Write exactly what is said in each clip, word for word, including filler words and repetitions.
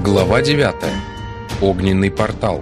Глава девятая. Огненный портал.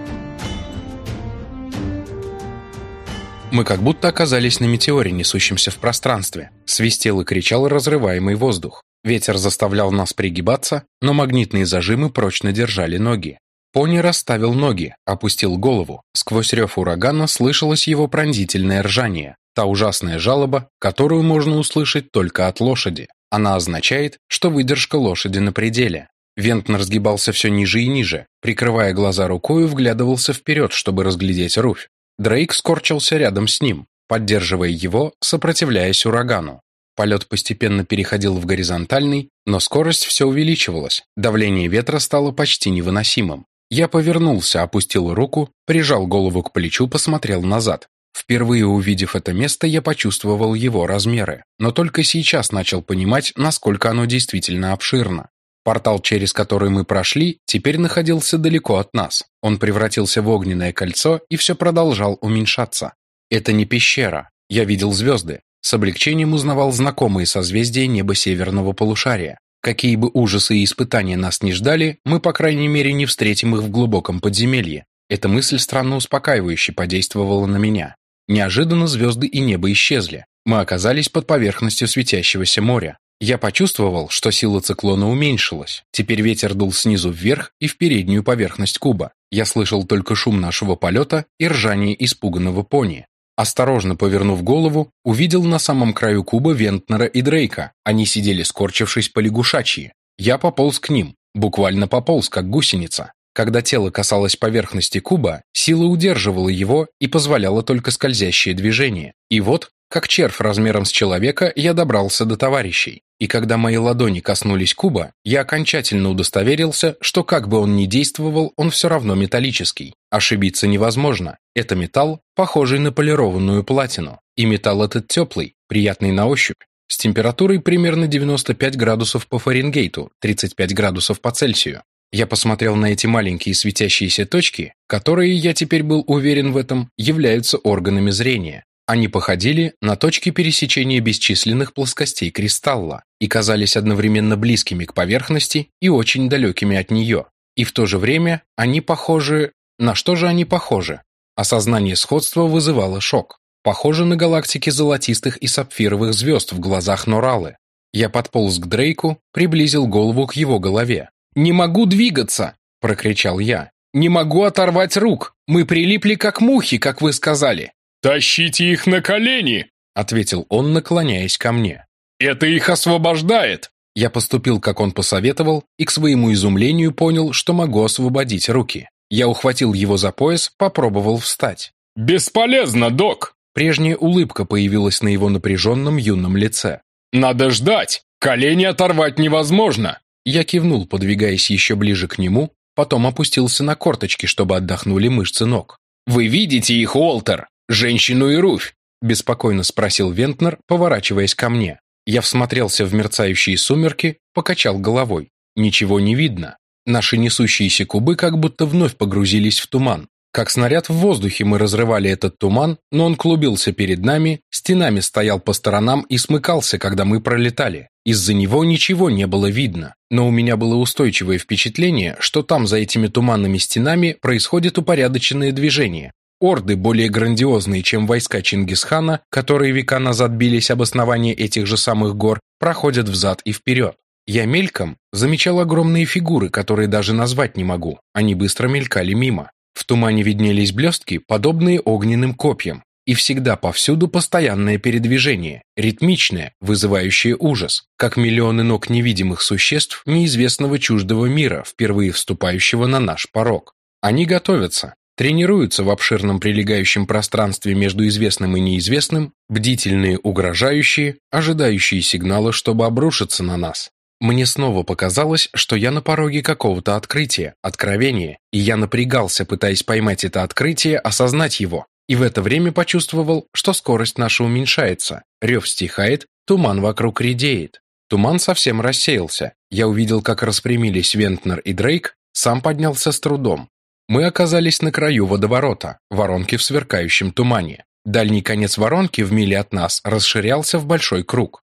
Мы как будто оказались на метеоре, несущемся в пространстве. Свистел и кричал разрываемый воздух. Ветер заставлял нас пригибаться, но магнитные зажимы прочно держали ноги. Пони расставил ноги, опустил голову. Сквозь рев урагана слышалось его пронзительное ржание. Та ужасная жалоба, которую можно услышать только от лошади. Она означает, что выдержка лошади на пределе. Вентнер сгибался все ниже и ниже, прикрывая глаза рукою, вглядывался вперед, чтобы разглядеть Руфь. Дрейк скорчился рядом с ним, поддерживая его, сопротивляясь урагану. Полет постепенно переходил в горизонтальный, но скорость все увеличивалась, давление ветра стало почти невыносимым. Я повернулся, опустил руку, прижал голову к плечу, посмотрел назад. Впервые увидев это место, я почувствовал его размеры, но только сейчас начал понимать, насколько оно действительно обширно. Портал, через который мы прошли, теперь находился далеко от нас. Он превратился в огненное кольцо и все продолжал уменьшаться. Это не пещера. Я видел звезды. С облегчением узнавал знакомые созвездия неба северного полушария. Какие бы ужасы и испытания нас не ждали, мы, по крайней мере, не встретим их в глубоком подземелье. Эта мысль странно успокаивающе подействовала на меня. Неожиданно звезды и небо исчезли. Мы оказались под поверхностью светящегося моря. Я почувствовал, что сила циклона уменьшилась. Теперь ветер дул снизу вверх и в переднюю поверхность куба. Я слышал только шум нашего полета и ржание испуганного пони. Осторожно повернув голову, увидел на самом краю куба Вентнера и Дрейка. Они сидели, скорчившись по-лягушачьи. Я пополз к ним, буквально пополз, как гусеница. Когда тело касалось поверхности куба, сила удерживала его и позволяла только скользящее движение. И вот, как червь размером с человека, я добрался до товарищей. И когда мои ладони коснулись куба, я окончательно удостоверился, что как бы он ни действовал, он все равно металлический. Ошибиться невозможно. Это металл, похожий на полированную платину. И металл этот теплый, приятный на ощупь, с температурой примерно девяносто пять градусов по Фаренгейту, тридцать пять градусов по Цельсию. Я посмотрел на эти маленькие светящиеся точки, которые, я теперь был уверен в этом, являются органами зрения. Они походили на точки пересечения бесчисленных плоскостей кристалла и казались одновременно близкими к поверхности и очень далекими от нее. И в то же время они похожи... На что же они похожи? Осознание сходства вызывало шок. Похожи на галактики золотистых и сапфировых звезд в глазах Норалы. Я подполз к Дрейку, приблизил голову к его голове. «Не могу двигаться!» – прокричал я. «Не могу оторвать рук! Мы прилипли как мухи, как вы сказали!» «Тащите их на колени!» — ответил он, наклоняясь ко мне. «Это их освобождает!» Я поступил, как он посоветовал, и к своему изумлению понял, что могу освободить руки. Я ухватил его за пояс, попробовал встать. «Бесполезно, док!» Прежняя улыбка появилась на его напряженном юном лице. «Надо ждать! Колени оторвать невозможно!» Я кивнул, подвигаясь еще ближе к нему, потом опустился на корточки, чтобы отдохнули мышцы ног. «Вы видите их, Уолтер? Женщину и Руфь?» – беспокойно спросил Вентнер, поворачиваясь ко мне. Я всмотрелся в мерцающие сумерки, покачал головой. Ничего не видно. Наши несущиеся кубы как будто вновь погрузились в туман. Как снаряд в воздухе мы разрывали этот туман, но он клубился перед нами, стенами стоял по сторонам и смыкался, когда мы пролетали. Из-за него ничего не было видно, но у меня было устойчивое впечатление, что там за этими туманными стенами происходит упорядоченное движение. Орды, более грандиозные, чем войска Чингисхана, которые века назад бились об основании этих же самых гор, проходят взад и вперед. Я мельком замечал огромные фигуры, которые даже назвать не могу. Они быстро мелькали мимо. В тумане виднелись блестки, подобные огненным копьям. И всегда повсюду постоянное передвижение, ритмичное, вызывающее ужас, как миллионы ног невидимых существ неизвестного чуждого мира, впервые вступающего на наш порог. Они готовятся. Тренируются в обширном прилегающем пространстве между известным и неизвестным, бдительные, угрожающие, ожидающие сигнала, чтобы обрушиться на нас. Мне снова показалось, что я на пороге какого-то открытия, откровения, и я напрягался, пытаясь поймать это открытие, осознать его. И в это время почувствовал, что скорость наша уменьшается, рев стихает, туман вокруг редеет. Туман совсем рассеялся. Я увидел, как распрямились Вентнер и Дрейк, сам поднялся с трудом. Мы оказались на краю водоворота, воронки в сверкающем тумане. Дальний конец воронки в миле от нас расширялся в большой круг.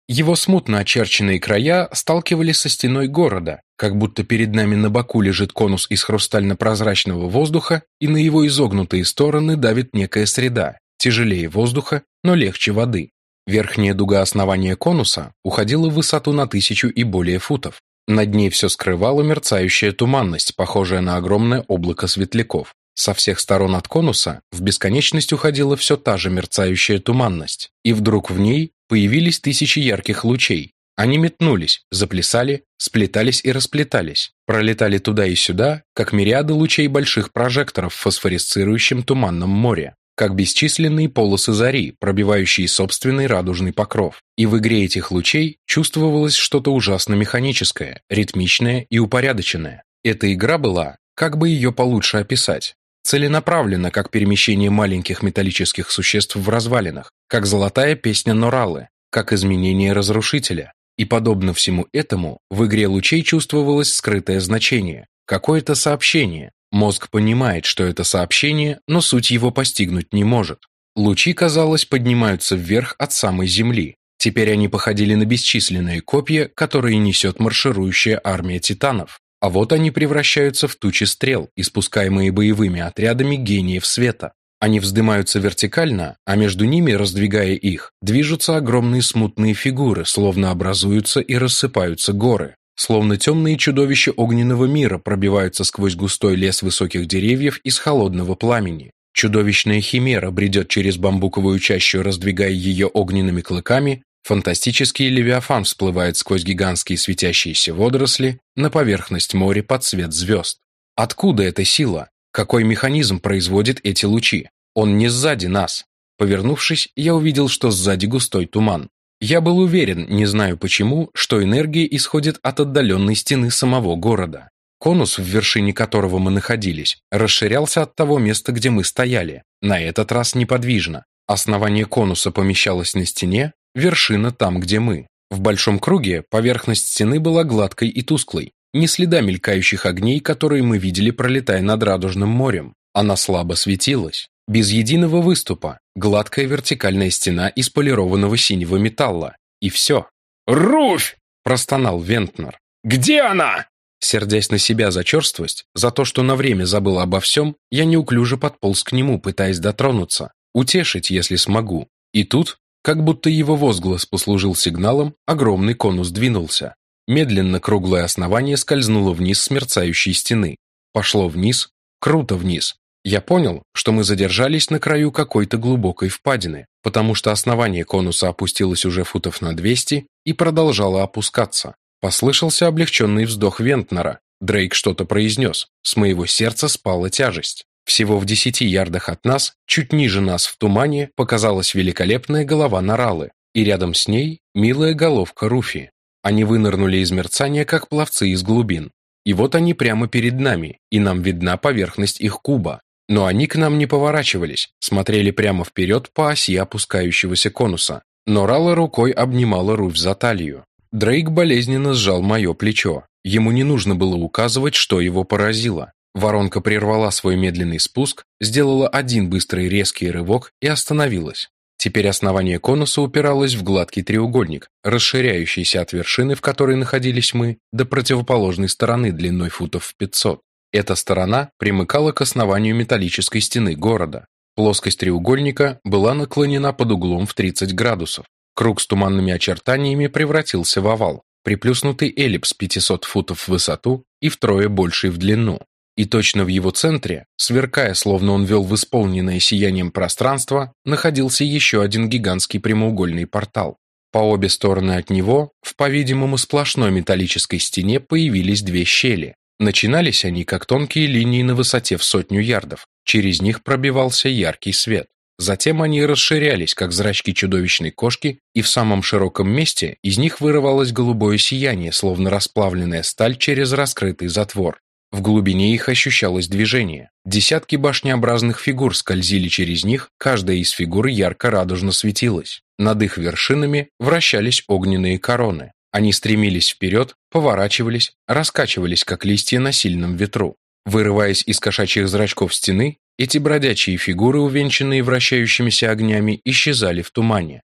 Его смутно очерченные края сталкивались со стеной города, как будто перед нами на боку лежит конус из хрустально-прозрачного воздуха, и на его изогнутые стороны давит некая среда, тяжелее воздуха, но легче воды. Верхняя дуга основания конуса уходила в высоту на тысячу и более футов. Над ней все скрывала мерцающая туманность, похожая на огромное облако светляков. Со всех сторон от конуса в бесконечность уходила все та же мерцающая туманность, и вдруг в ней появились тысячи ярких лучей. Они метнулись, заплясали, сплетались и расплетались, пролетали туда и сюда, как мириады лучей больших прожекторов в фосфоресцирующем туманном море, как бесчисленные полосы зари, пробивающие собственный радужный покров. И в игре этих лучей чувствовалось что-то ужасно механическое, ритмичное и упорядоченное. Эта игра была, как бы ее получше описать, целенаправленно, как перемещение маленьких металлических существ в развалинах, как золотая песня Норалы, как изменение разрушителя. И подобно всему этому, в игре лучей чувствовалось скрытое значение, какое-то сообщение. Мозг понимает, что это сообщение, но суть его постигнуть не может. Лучи, казалось, поднимаются вверх от самой земли. Теперь они походили на бесчисленные копья, которые несет марширующая армия титанов. А вот они превращаются в тучи стрел, испускаемые боевыми отрядами гениев света. Они вздымаются вертикально, а между ними, раздвигая их, движутся огромные смутные фигуры, словно образуются и рассыпаются горы. Словно темные чудовища огненного мира пробиваются сквозь густой лес высоких деревьев из холодного пламени. Чудовищная химера бредет через бамбуковую чащу, раздвигая ее огненными клыками. Фантастический левиафан всплывает сквозь гигантские светящиеся водоросли на поверхность моря под цвет звезд. Откуда эта сила? Какой механизм производит эти лучи? Он не сзади нас. Повернувшись, я увидел, что сзади густой туман. Я был уверен, не знаю почему, что энергия исходит от отдаленной стены самого города. Конус, в вершине которого мы находились, расширялся от того места, где мы стояли, на этот раз неподвижно. Основание конуса помещалось на стене, вершина там, где мы. В большом круге поверхность стены была гладкой и тусклой, ни следа мелькающих огней, которые мы видели, пролетая над Радужным морем. Она слабо светилась. Без единого выступа, гладкая вертикальная стена из полированного синего металла. И все. «Руфь!» – простонал Вентнер. «Где она?» Сердясь на себя за черствость, за то, что на время забыл обо всем, я неуклюже подполз к нему, пытаясь дотронуться, утешить, если смогу. И тут, как будто его возглас послужил сигналом, огромный конус двинулся. Медленно круглое основание скользнуло вниз с мерцающей стены. Пошло вниз, круто вниз. Я понял, что мы задержались на краю какой-то глубокой впадины, потому что основание конуса опустилось уже футов на двести и продолжало опускаться. Послышался облегченный вздох Вентнера. Дрейк что-то произнес. С моего сердца спала тяжесть. Всего в десяти ярдах от нас, чуть ниже нас в тумане, показалась великолепная голова Норалы, и рядом с ней милая головка Руфи. Они вынырнули из мерцания, как пловцы из глубин. И вот они прямо перед нами, и нам видна поверхность их куба. Но они к нам не поворачивались, смотрели прямо вперед по оси опускающегося конуса. Норала рукой обнимала Руфь за талию. Дрейк болезненно сжал мое плечо. Ему не нужно было указывать, что его поразило. Воронка прервала свой медленный спуск, сделала один быстрый резкий рывок и остановилась. Теперь основание конуса упиралось в гладкий треугольник, расширяющийся от вершины, в которой находились мы, до противоположной стороны длиной футов в пятьсот. Эта сторона примыкала к основанию металлической стены города. Плоскость треугольника была наклонена под углом в тридцать градусов. Круг с туманными очертаниями превратился в овал, приплюснутый эллипс пятьсот футов в высоту и втрое больший в длину. И точно в его центре, сверкая, словно он вел в исполненное сиянием пространство, находился еще один гигантский прямоугольный портал. По обе стороны от него, в, по-видимому, сплошной металлической стене появились две щели. Начинались они, как тонкие линии на высоте в сотню ярдов. Через них пробивался яркий свет. Затем они расширялись, как зрачки чудовищной кошки, и в самом широком месте из них вырывалось голубое сияние, словно расплавленная сталь через раскрытый затвор. В глубине их ощущалось движение. Десятки башнеобразных фигур скользили через них, каждая из фигур ярко-радужно светилась. Над их вершинами вращались огненные короны. Они стремились вперед, поворачивались, раскачивались, как листья на сильном ветру. Вырываясь из кошачьих зрачков стены, эти бродячие фигуры, увенчанные вращающимися огнями, исчезали в тумане.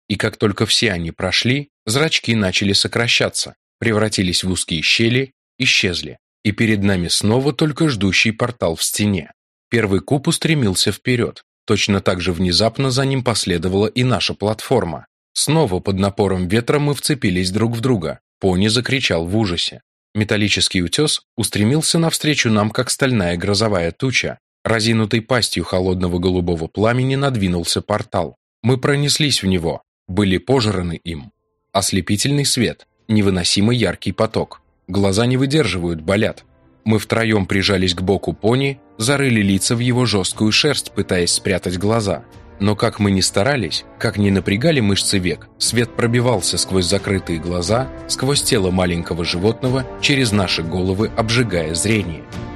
И как только все они прошли, зрачки начали сокращаться, превратились в узкие щели, исчезли. И перед нами снова только ждущий портал в стене. Первый куб устремился вперед. Точно так же внезапно за ним последовала и наша платформа. Снова под напором ветра мы вцепились друг в друга. Пони закричал в ужасе. Металлический утес устремился навстречу нам, как стальная грозовая туча. Разинутой пастью холодного голубого пламени надвинулся портал. Мы пронеслись в него, были пожраны им. Ослепительный свет, невыносимо яркий поток. Глаза не выдерживают, болят. Мы втроем прижались к боку пони, зарыли лица в его жесткую шерсть, пытаясь спрятать глаза. Но как мы ни старались, как ни напрягали мышцы век, свет пробивался сквозь закрытые глаза, сквозь тело маленького животного, через наши головы обжигая зрение.